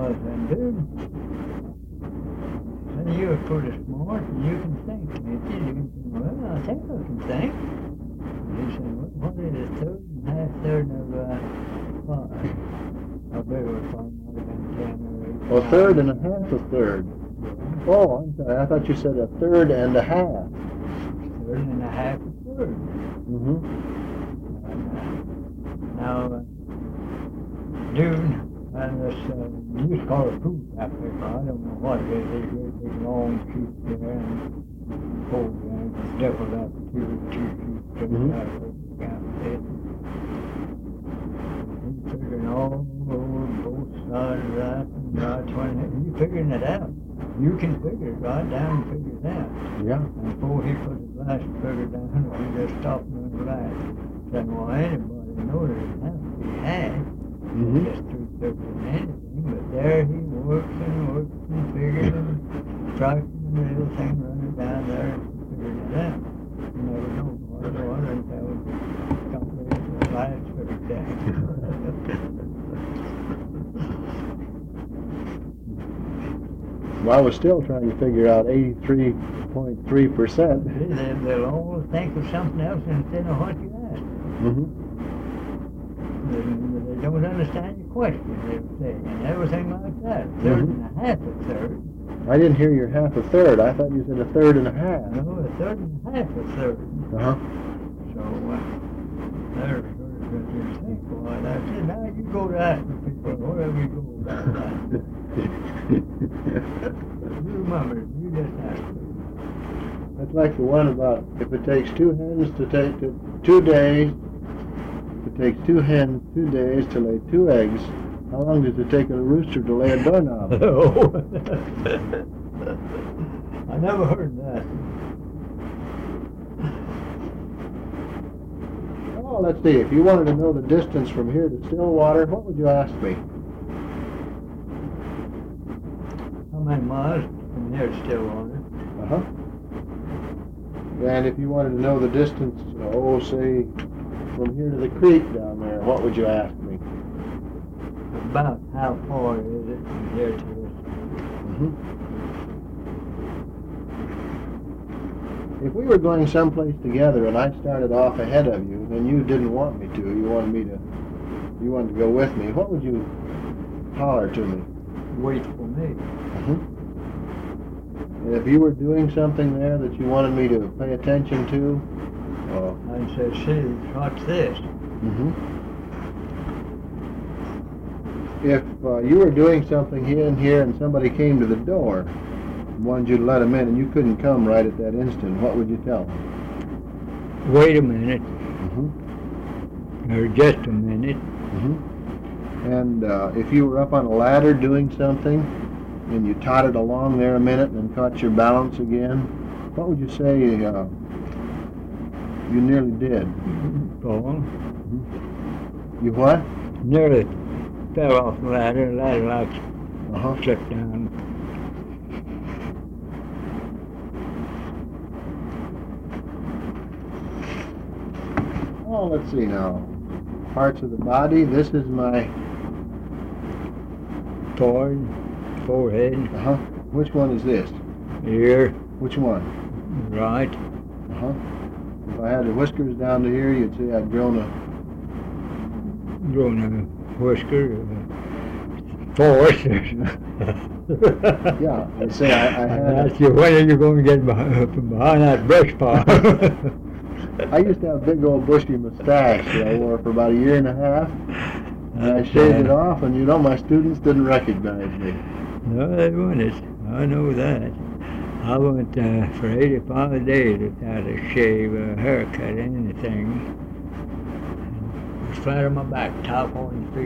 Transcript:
was, and dude, and you're pretty smart, and you can think. And he said, well, I think I can think. And he said, well, what is a third and half third of 5? I bet it was probably more than 10 or 8. Well, third and a half a third. Oh, I'm sorry. I thought you said a third and a half. Third and a half a third. Mm-hmm. Now, dude, and this, you used to call it food out there, but I don't know what it is. These great big long sheets there and cold there, and doubled up two sheets took Mhm. out of it. He's figuring all over both sides of that, and that's when he's figuring it out. You can figure it right down and figure it out. Yeah. And before he put his last figure down, we just stopped him in the last. Said, well, anybody knows it doesn't have to be half. Mhm. Just 3/3 and anything, but there he works and figures and tries to do everything, run it down there and figuring it out. You never know what it was until it completed the last figure down. Well, I was still trying to figure out 83.3%. They'll always think of something else instead of what you ask. Mm-hmm. They don't understand your question, they say, and everything like that. Third and a half a third. I didn't hear your half a third. I thought you said a third and a half. No, a third and a half a third. Uh-huh. So, there's sort of what you think. Well, that's it. Now you go to asking people wherever you go about that. You remember, you just ask them. That's like the one about if it takes 2 hens to take 2 days, if it takes 2 hens 2 days to lay 2 eggs, how long does it take a rooster to lay a doorknob? Oh, I never heard that. Oh, let's see. If you wanted to know the distance from here to Stillwater, what would you ask me? How many miles from here to Stillwater? Uh-huh. And if you wanted to know the distance, say, from here to the creek down there, what would you ask me? About how far is it from here to this? Mm-hmm. If we were going someplace together and I started off ahead of you and you didn't want me to, you wanted to go with me, what would you holler to me? Wait for me. Mm-hmm. And if you were doing something there that you wanted me to pay attention to, I'd say, see, what's this? mm-hmm. If you were doing something here and somebody came to the door and wanted you to let them in and you couldn't come right at that instant, what would you tell them? Wait a minute, Mm-hmm. or just a minute. Mm-hmm. And if you were up on a ladder doing something and you tottered along there a minute and caught your balance again, what would you say you nearly did? Fall. You what? Nearly fell off the ladder like Uh-huh. slipped down. Oh, let's see now. Parts of the body. This is my... Forehead, Uh-huh. Which one is this? ear, Which one? right, Uh-huh. If I had the whiskers down to here, you'd say I'd grown a... grown a whisker, fourth. Yeah, you'd say I had... That's when are you going to get from behind that brush pile? I used to have a big old bushy mustache that I wore for about 1.5 years. And I shaved it off, and my students didn't recognize me. No, they wouldn't. I know that. I went for 85 days without a shave, a haircut, anything. It was flat on my back, top on the feet.